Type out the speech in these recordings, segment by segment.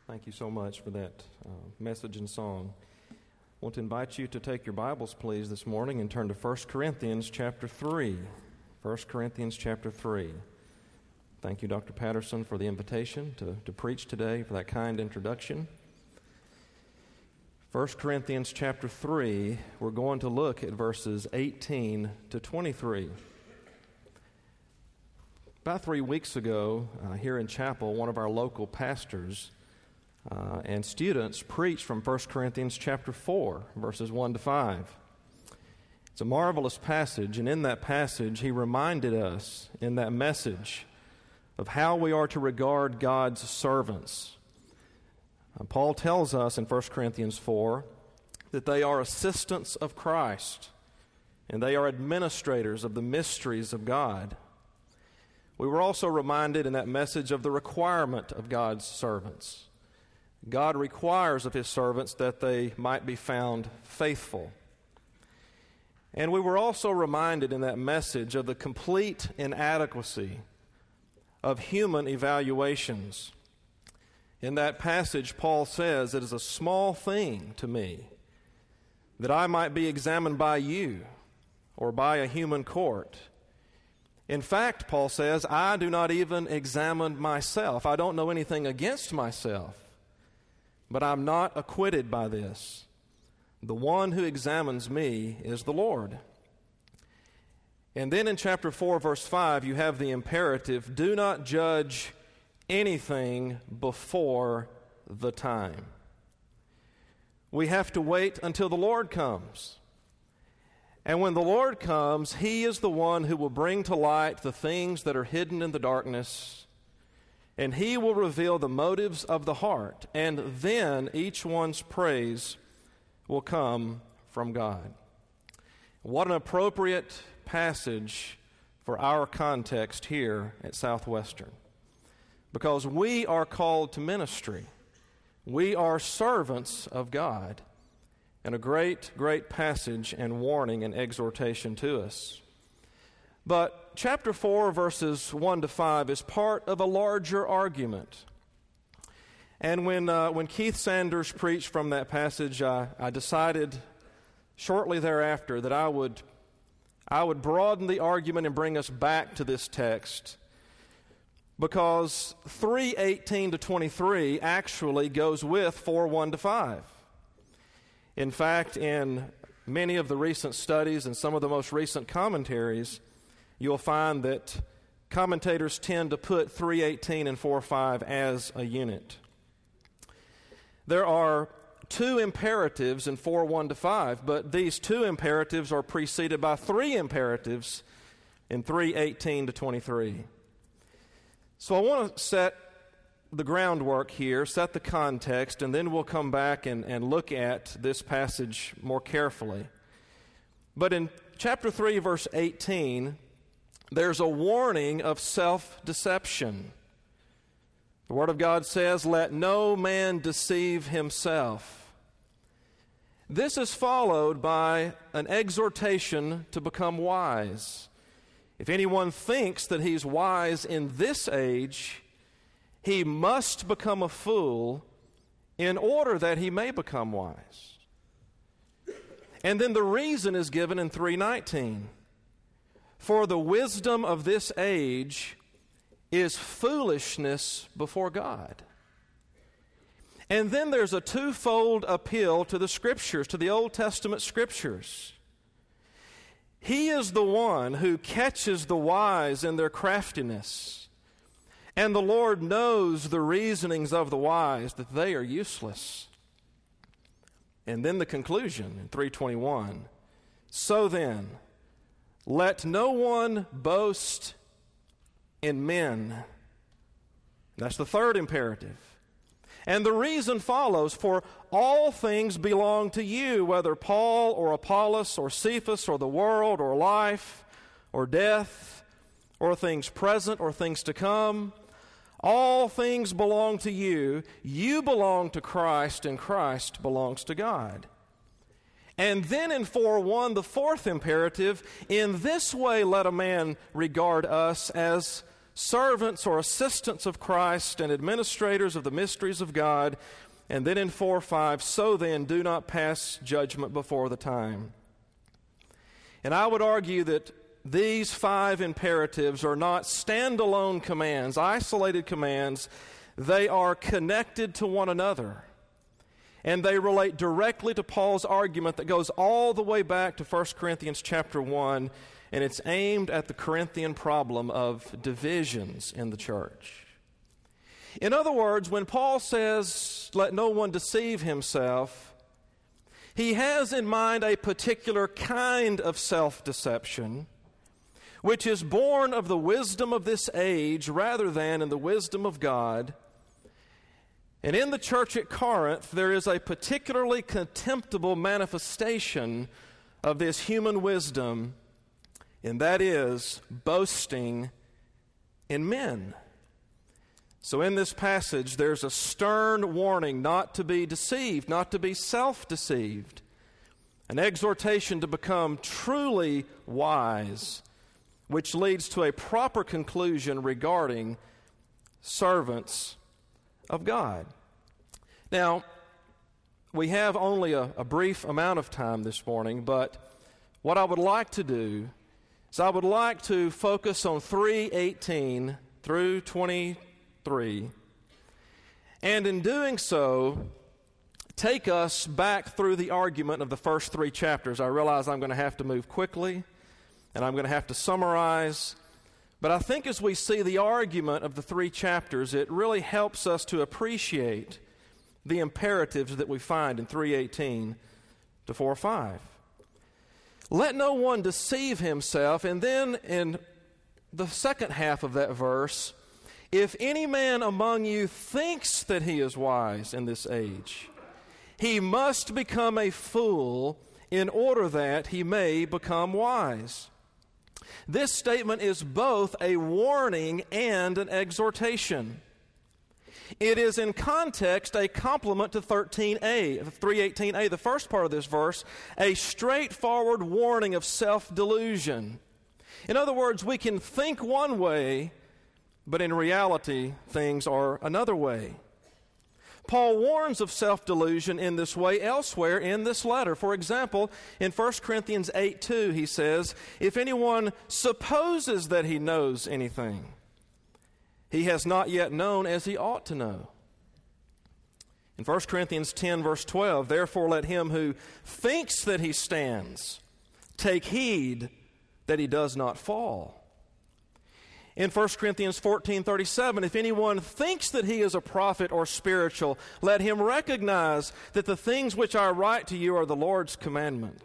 Thank you so much for that message and song. I want to invite you to take your Bibles, please, this morning and turn to 1 Corinthians chapter 3. 1 Corinthians chapter 3. Thank you, Dr. Patterson, for the invitation to preach today, for that kind introduction. 1 Corinthians chapter 3, we're going to look at verses 18 to 23. About 3 weeks ago, here in chapel, one of our local pastors and students preached from 1 Corinthians chapter 4, verses 1 to 5. It's a marvelous passage, and in that passage, he reminded us in that message of how we are to regard God's servants. Paul tells us in 1 Corinthians 4 that they are assistants of Christ, and they are administrators of the mysteries of God. We were also reminded in that message of the requirement of God's servants. God requires of His servants that they might be found faithful. And we were also reminded in that message of the complete inadequacy of human evaluations. In that passage, Paul says, "It is a small thing to me that I might be examined by you or by a human court. In fact," Paul says, "I do not even examine myself. I don't know anything against myself. But I'm not acquitted by this. The one who examines me is the Lord." And then in chapter 4, verse 5, you have the imperative, "Do not judge anything before the time." We have to wait until the Lord comes. And when the Lord comes, He is the one who will bring to light the things that are hidden in the darkness, and He will reveal the motives of the heart, and then each one's praise will come from God. What an appropriate passage for our context here at Southwestern, because we are called to ministry. We are servants of God, and a great, great passage and warning and exhortation to us. But chapter 4, verses 1 to 5 is part of a larger argument. And when Keith Sanders preached from that passage, I decided shortly thereafter that I would broaden the argument and bring us back to this text, because 3:18 to 23 actually goes with 4:1 to 5. In fact, in many of the recent studies and some of the most recent commentaries, you'll find that commentators tend to put 3:18 and 4:5 as a unit. There are two imperatives in 4:1 to 5, but these two imperatives are preceded by three imperatives in 3:18 to 23. So I want to set the groundwork here, set the context, and then we'll come back and look at this passage more carefully. But in chapter 3, verse 18, there's a warning of self-deception. The Word of God says, "Let no man deceive himself." This is followed by an exhortation to become wise. If anyone thinks that he's wise in this age, he must become a fool in order that he may become wise. And then the reason is given in 3:19. "For the wisdom of this age is foolishness before God." And then there's a twofold appeal to the Scriptures, to the Old Testament Scriptures. He is the one who catches the wise in their craftiness, and the Lord knows the reasonings of the wise, that they are useless. And then the conclusion in 3:21, "So then, let no one boast in men." That's the third imperative. And the reason follows, "For all things belong to you, whether Paul or Apollos or Cephas or the world or life or death or things present or things to come. All things belong to you. You belong to Christ, and Christ belongs to God." And then in 4:1, the fourth imperative, "In this way let a man regard us as servants or assistants of Christ and administrators of the mysteries of God. And then in 4:5, so then do not pass judgment before the time. And I would argue that these 5 imperatives are not standalone commands, isolated commands. They are connected to one another. And they relate directly to Paul's argument that goes all the way back to 1 Corinthians chapter 1, and it's aimed at the Corinthian problem of divisions in the church. In other words, when Paul says, let no one deceive himself, he has in mind a particular kind of self-deception, which is born of the wisdom of this age rather than in the wisdom of God. And in the church at Corinth, there is a particularly contemptible manifestation of this human wisdom, and that is boasting in men. So in this passage, there's a stern warning not to be deceived, not to be self-deceived, an exhortation to become truly wise, which leads to a proper conclusion regarding servants of God. Now, we have only a brief amount of time this morning, but what I would like to do is I would like to focus on 3:18 through 23, and in doing so, take us back through the argument of the first 3 chapters. I realize I'm going to have to move quickly, and I'm going to have to summarize. But I think as we see the argument of the 3 chapters, it really helps us to appreciate the imperatives that we find in 3:18 to 4:5. Let no one deceive himself. And then in the second half of that verse, if any man among you thinks that he is wise in this age, he must become a fool in order that he may become wise. This statement is both a warning and an exhortation. It is in context a complement to 3:18a, the first part of this verse, a straightforward warning of self-delusion. In other words, we can think one way, but in reality, things are another way. Paul warns of self-delusion in this way elsewhere in this letter. For example, in 1 Corinthians 8:2, he says, if anyone supposes that he knows anything, he has not yet known as he ought to know. In 1 Corinthians 10, verse 12, therefore let him who thinks that he stands take heed that he does not fall. In 1 Corinthians 14:37, if anyone thinks that he is a prophet or spiritual, let him recognize that the things which I write to you are the Lord's commandment.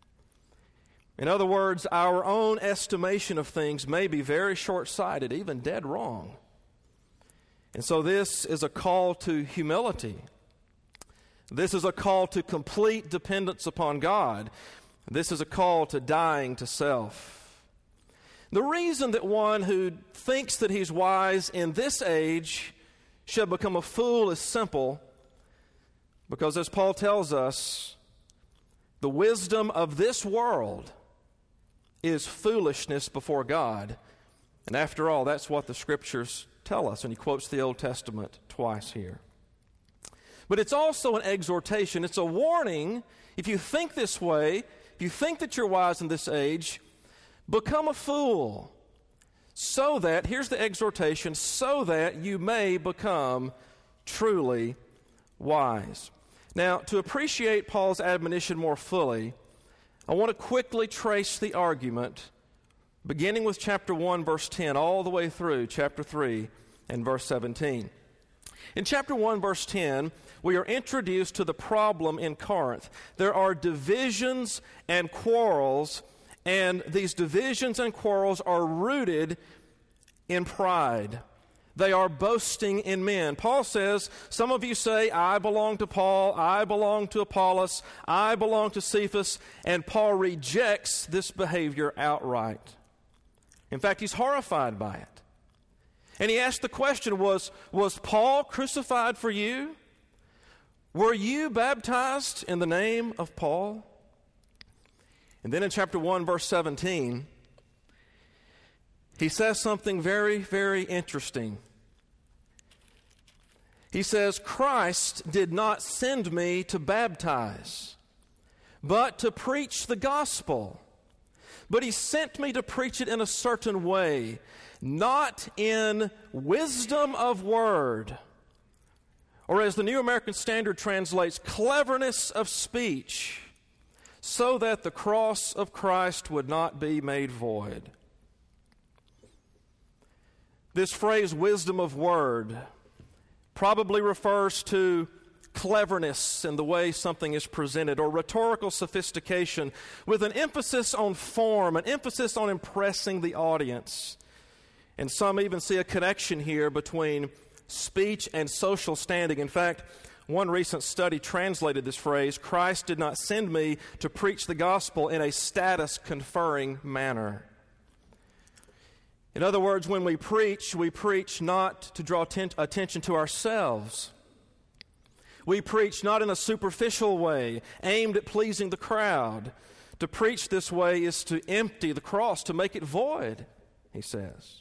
In other words, our own estimation of things may be very short-sighted, even dead wrong. And so this is a call to humility. This is a call to complete dependence upon God. This is a call to dying to self. The reason that one who thinks that he's wise in this age shall become a fool is simple, because as Paul tells us, the wisdom of this world is foolishness before God. And after all, that's what the Scriptures tell us, and he quotes the Old Testament twice here. But it's also an exhortation. It's a warning. If you think this way, if you think that you're wise in this age, become a fool, so that, here's the exhortation, so that you may become truly wise. Now, to appreciate Paul's admonition more fully, I want to quickly trace the argument, beginning with chapter 1, verse 10, all the way through chapter 3 and verse 17. In chapter 1, verse 10, we are introduced to the problem in Corinth. There are divisions and quarrels, and these divisions and quarrels are rooted in pride. They are boasting in men. Paul says, some of you say, I belong to Paul, I belong to Apollos, I belong to Cephas, and Paul rejects this behavior outright. In fact, he's horrified by it. And he asked the question, was Paul crucified for you? Were you baptized in the name of Paul? And then in chapter 1, verse 17, he says something very, very interesting. He says, Christ did not send me to baptize, but to preach the gospel. But he sent me to preach it in a certain way, not in wisdom of word, or as the New American Standard translates, cleverness of speech, so that the cross of Christ would not be made void. This phrase, wisdom of word, probably refers to cleverness in the way something is presented, or rhetorical sophistication with an emphasis on form, an emphasis on impressing the audience. And some even see a connection here between speech and social standing. In fact, one recent study translated this phrase, Christ did not send me to preach the gospel in a status-conferring manner. In other words, when we preach not to draw attention to ourselves. We preach not in a superficial way, aimed at pleasing the crowd. To preach this way is to empty the cross, to make it void, he says.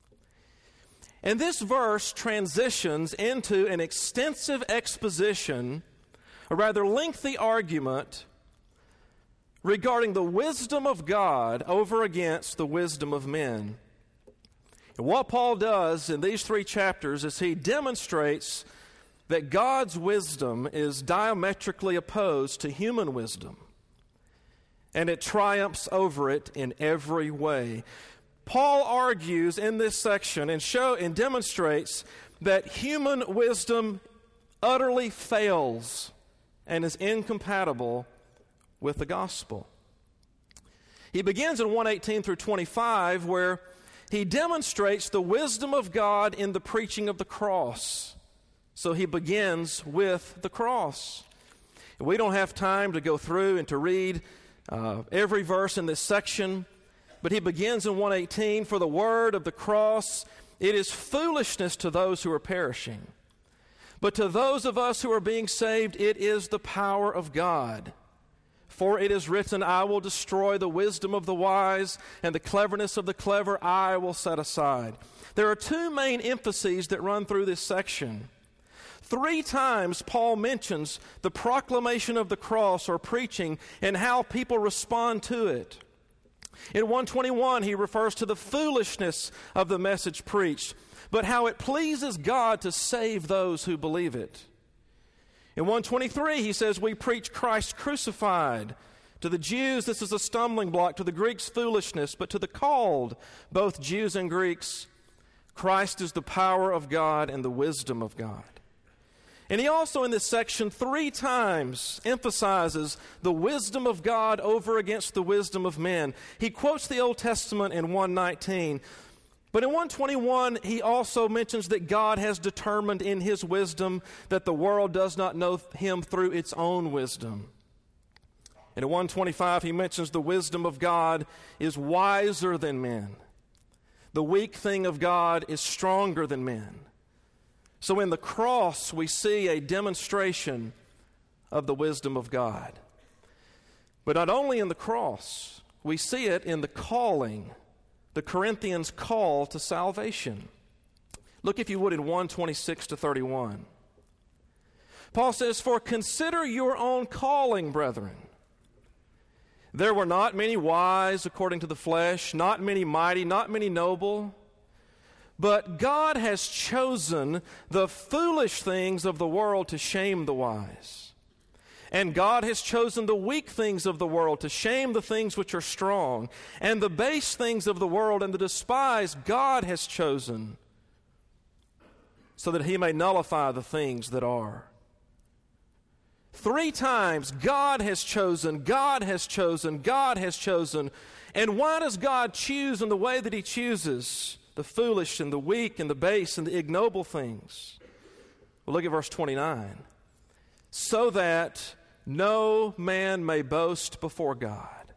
And this verse transitions into an extensive exposition, a rather lengthy argument regarding the wisdom of God over against the wisdom of men. And what Paul does in these 3 chapters is he demonstrates that God's wisdom is diametrically opposed to human wisdom, and it triumphs over it in every way. Paul argues in this section and demonstrates that human wisdom utterly fails and is incompatible with the gospel. He begins in 1:18 through 25, where he demonstrates the wisdom of God in the preaching of the cross. So he begins with the cross. We don't have time to go through and to read every verse in this section, but he begins in 1:18, for the word of the cross, it is foolishness to those who are perishing. But to those of us who are being saved, it is the power of God. For it is written, I will destroy the wisdom of the wise, and the cleverness of the clever I will set aside. There are 2 main emphases that run through this section. 3 times Paul mentions the proclamation of the cross or preaching and how people respond to it. In 1:21, he refers to the foolishness of the message preached, but how it pleases God to save those who believe it. In 1:23, he says, we preach Christ crucified. To the Jews, this is a stumbling block. To the Greeks, foolishness. But to the called, both Jews and Greeks, Christ is the power of God and the wisdom of God. And he also, in this section, 3 times emphasizes the wisdom of God over against the wisdom of men. He quotes the Old Testament in 1:19. But in 1:21, he also mentions that God has determined in his wisdom that the world does not know him through its own wisdom. And in 1:25, he mentions the wisdom of God is wiser than men. The weak thing of God is stronger than men. So in the cross, we see a demonstration of the wisdom of God. But not only in the cross, we see it in the calling, the Corinthians' call to salvation. Look, if you would, in 1:26 to 31. Paul says, for consider your own calling, brethren. There were not many wise according to the flesh, not many mighty, not many noble. But God has chosen the foolish things of the world to shame the wise. And God has chosen the weak things of the world to shame the things which are strong. And the base things of the world and the despised God has chosen, so that he may nullify the things that are. 3 times God has chosen, God has chosen, God has chosen. And why does God choose in the way that he chooses? The foolish and the weak and the base and the ignoble things. Well, look at verse 29. So that no man may boast before God.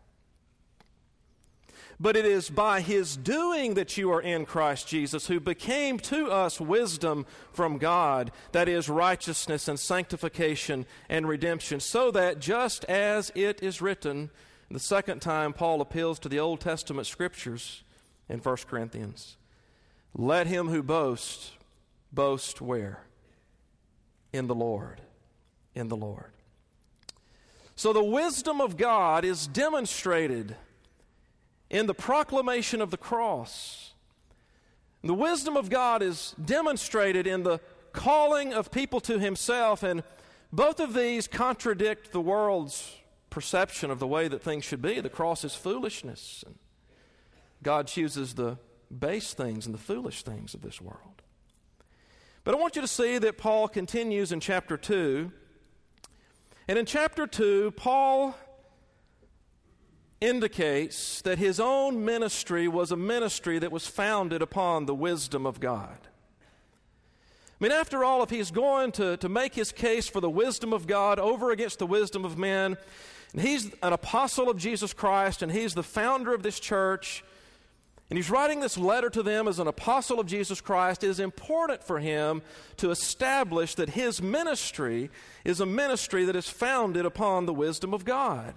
But it is by his doing that you are in Christ Jesus, who became to us wisdom from God, that is righteousness and sanctification and redemption, so that just as it is written, the second time Paul appeals to the Old Testament scriptures, in 1 Corinthians. Let him who boasts, boast where? In the Lord. In the Lord. So the wisdom of God is demonstrated in the proclamation of the cross. The wisdom of God is demonstrated in the calling of people to himself, and both of these contradict the world's perception of the way that things should be. The cross is foolishness, and God chooses the base things and the foolish things of this world. But I want you to see that Paul continues in chapter 2. And in chapter 2, Paul indicates that his own ministry was a ministry that was founded upon the wisdom of God. I mean, after all, if he's going to make his case for the wisdom of God over against the wisdom of men, and he's an apostle of Jesus Christ, and he's the founder of this church, and he's writing this letter to them as an apostle of Jesus Christ, it is important for him to establish that his ministry is a ministry that is founded upon the wisdom of God.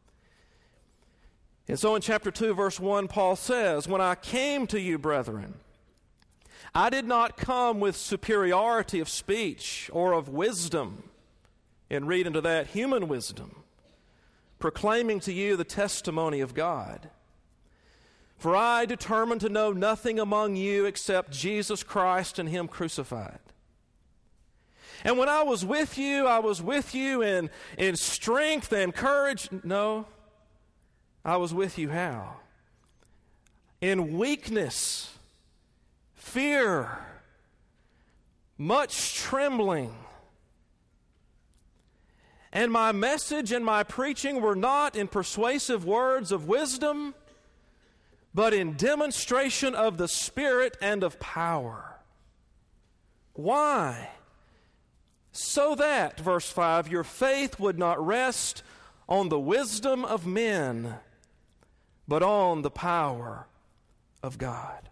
And so in chapter 2, verse 1, Paul says, "When I came to you, brethren, I did not come with superiority of speech or of wisdom," and read into that human wisdom, "proclaiming to you the testimony of God. For I determined to know nothing among you except Jesus Christ and him crucified. And when I was with you in strength and courage." No, I was with you how? In weakness, fear, much trembling. And my message and my preaching were not in persuasive words of wisdom, but in demonstration of the Spirit and of power. Why? So that, verse 5, your faith would not rest on the wisdom of men, but on the power of God.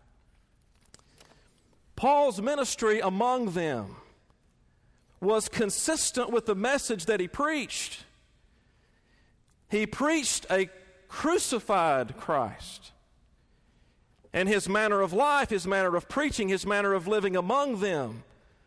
Paul's ministry among them was consistent with the message that he preached. He preached a crucified Christ. And his manner of life, his manner of preaching, his manner of living among them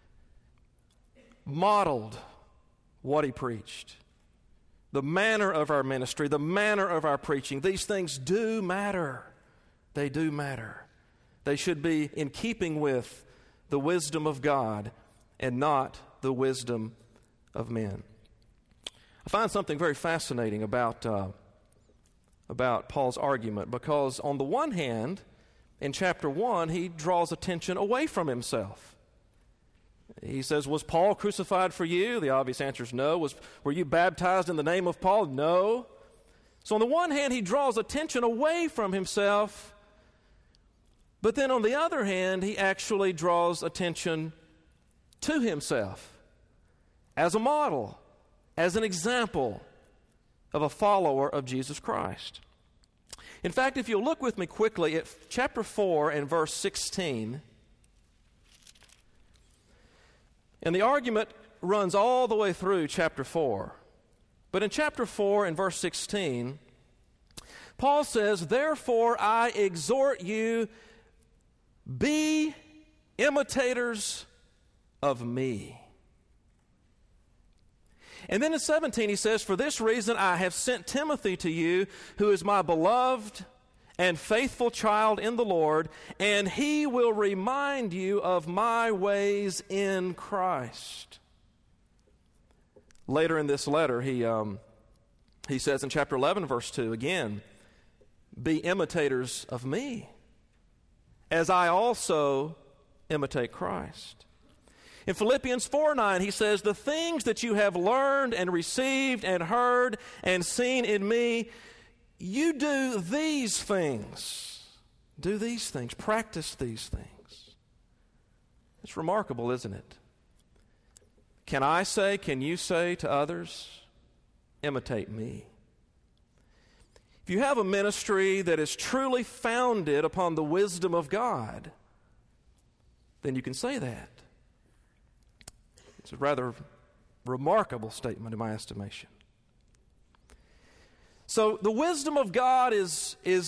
modeled what he preached. The manner of our ministry, the manner of our preaching, these things do matter. They do matter. They should be in keeping with the wisdom of God and not the wisdom of men. I find something very fascinating about Paul's argument, because on the one hand, in chapter 1, he draws attention away from himself. He says, "Was Paul crucified for you?" The obvious answer is no. Were you baptized in the name of Paul? No. So on the one hand, he draws attention away from himself, but then on the other hand, he actually draws attention to himself as a model, as an example of a follower of Jesus Christ. In fact, if you'll look with me quickly at chapter 4 and verse 16, and the argument runs all the way through chapter 4. But in chapter 4 and verse 16, Paul says, "Therefore I exhort you, be imitators of me." And then in 17 he says, "For this reason I have sent Timothy to you, who is my beloved and faithful child in the Lord, and he will remind you of my ways in Christ." Later in this letter, he says in chapter 11, verse 2, again, "Be imitators of me, as I also imitate Christ." In Philippians 4:9, he says, "The things that you have learned and received and heard and seen in me, you do these things." Do these things. Practice these things. It's remarkable, isn't it? Can you say to others, imitate me? If you have a ministry that is truly founded upon the wisdom of God, then you can say that. It's a rather remarkable statement in my estimation. So the wisdom of God is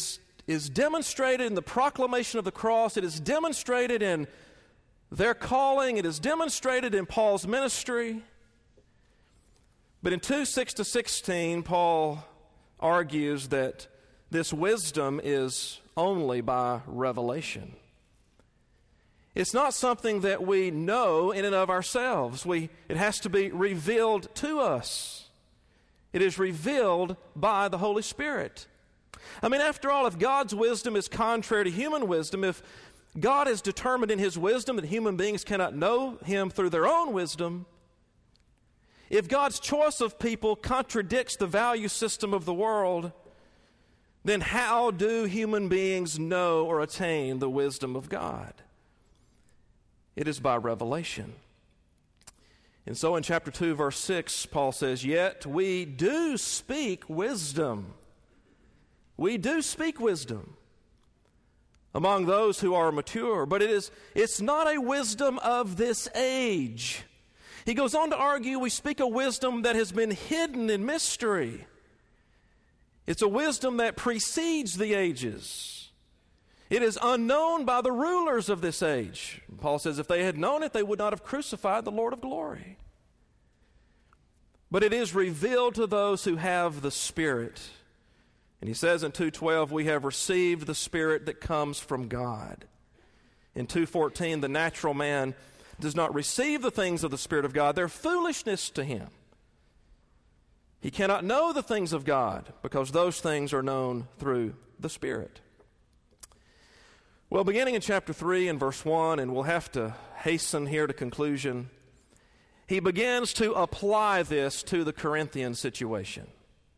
demonstrated in the proclamation of the cross. It is demonstrated in their calling. It is demonstrated in Paul's ministry. But in 2:6-16, Paul argues that this wisdom is only by revelation. It's not something that we know in and of ourselves. It has to be revealed to us. It is revealed by the Holy Spirit. I mean, after all, if God's wisdom is contrary to human wisdom, if God is determined in His wisdom that human beings cannot know Him through their own wisdom, if God's choice of people contradicts the value system of the world, then how do human beings know or attain the wisdom of God? It is by revelation. And so in chapter 2, verse 6, Paul says, "Yet we do speak wisdom." We do speak wisdom among those who are mature, but it's not a wisdom of this age. He goes on to argue we speak a wisdom that has been hidden in mystery. It's a wisdom that precedes the ages. It is unknown by the rulers of this age. Paul says if they had known it, they would not have crucified the Lord of glory. But it is revealed to those who have the Spirit. And he says in 2:12, we have received the Spirit that comes from God. In 2:14, the natural man does not receive the things of the Spirit of God. They're foolishness to him. He cannot know the things of God because those things are known through the Spirit. Well, beginning in chapter 3 and verse 1, and we'll have to hasten here to conclusion, he begins to apply this to the Corinthian situation.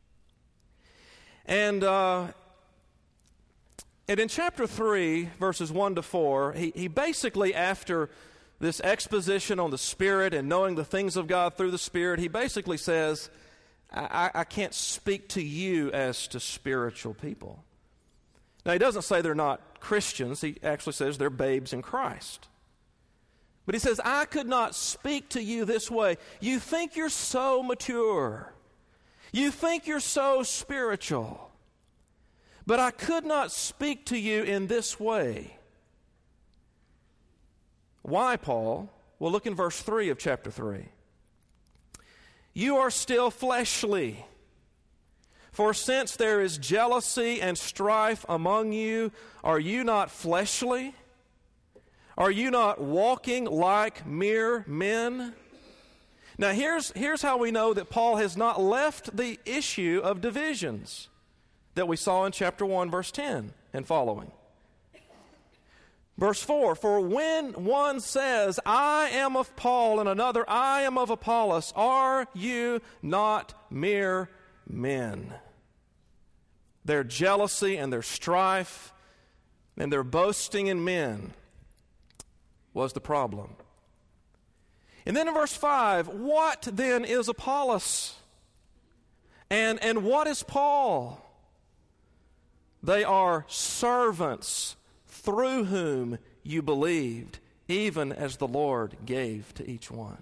And in chapter 3, verses 1-4, he basically, after this exposition on the Spirit and knowing the things of God through the Spirit, he basically says, I can't speak to you as to spiritual people. Now, he doesn't say they're not Christians. He actually says they're babes in Christ. But he says, I could not speak to you this way. You think you're so mature. You think you're so spiritual. But I could not speak to you in this way. Why, Paul? Well, look in verse 3 of chapter 3. You are still fleshly. For since there is jealousy and strife among you, are you not fleshly? Are you not walking like mere men? Now here's how we know that Paul has not left the issue of divisions that we saw in chapter 1, verse 10 and following. Verse 4, for when one says, I am of Paul, and another, I am of Apollos, are you not mere men? Their jealousy and their strife and their boasting in men was the problem. And then in verse 5, what then is Apollos? And what is Paul? They are servants through whom you believed, even as the Lord gave to each one.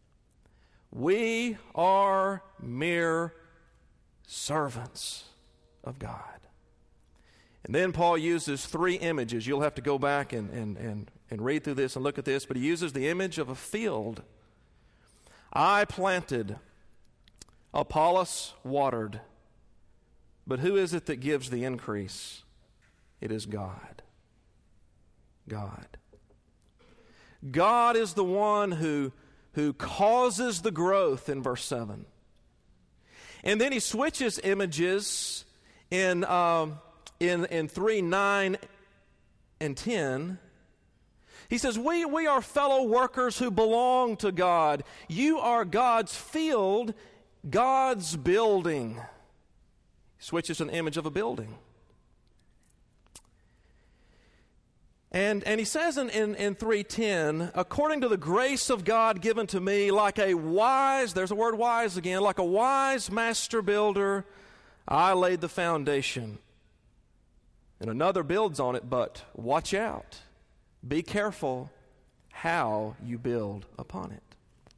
We are mere servants of God. And then Paul uses three images. You'll have to go back and read through this and look at this, but he uses the image of a field. I planted, Apollos watered, but who is it that gives the increase? It is God. God. God is the one who causes the growth in verse 7. And then he switches images in 3, 9, and 10. He says, we are fellow workers who belong to God. You are God's field, God's building. He switches an image of a building. And he says in 3:10, according to the grace of God given to me, like a wise, there's a word wise again, like a wise master builder, I laid the foundation. And another builds on it, but watch out. Be careful how you build upon it.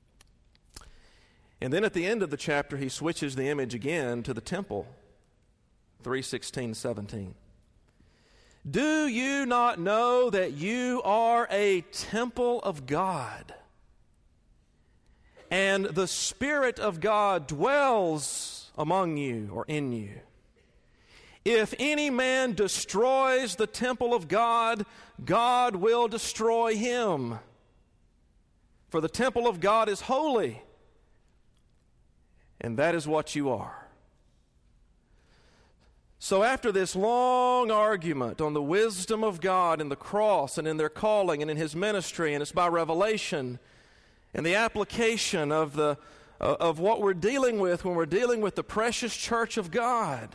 And then at the end of the chapter, he switches the image again to the temple, 3:16, 17. Do you not know that you are a temple of God, and the Spirit of God dwells among you or in you? If any man destroys the temple of God, God will destroy him. For the temple of God is holy, and that is what you are. So after this long argument on the wisdom of God in the cross and in their calling and in His ministry, and it's by revelation and the application of what we're dealing with when we're dealing with the precious church of God,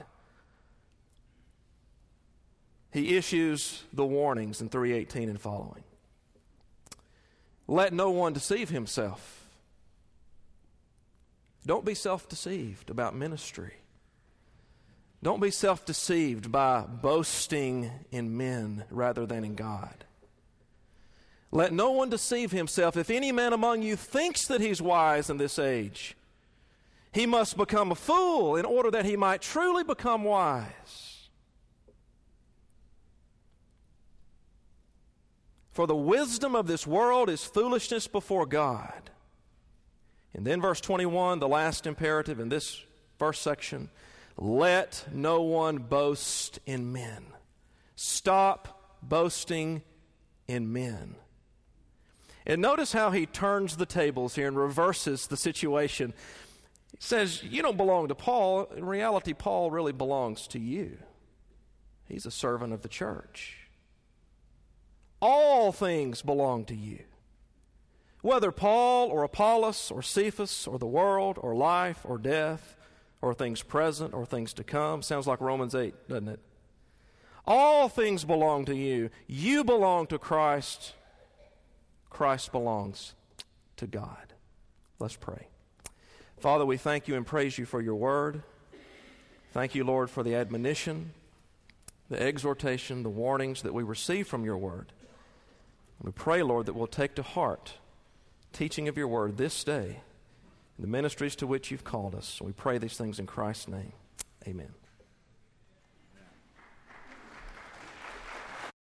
He issues the warnings in 3:18 and following. Let no one deceive himself. Don't be self-deceived about ministry. Don't be self-deceived by boasting in men rather than in God. Let no one deceive himself. If any man among you thinks that he's wise in this age, he must become a fool in order that he might truly become wise. For the wisdom of this world is foolishness before God. And then verse 21, the last imperative in this first section, let no one boast in men. Stop boasting in men. And notice how he turns the tables here and reverses the situation. He says, you don't belong to Paul. In reality, Paul really belongs to you. He's a servant of the church. All things belong to you. Whether Paul or Apollos or Cephas or the world or life or death or things present or things to come. Sounds like Romans 8, doesn't it? All things belong to you. You belong to Christ. Christ belongs to God. Let's pray. Father, we thank you and praise you for your word. Thank you, Lord, for the admonition, the exhortation, the warnings that we receive from your word. We pray, Lord, that we'll take to heart teaching of your word this day, the ministries to which you've called us. We pray these things in Christ's name. Amen.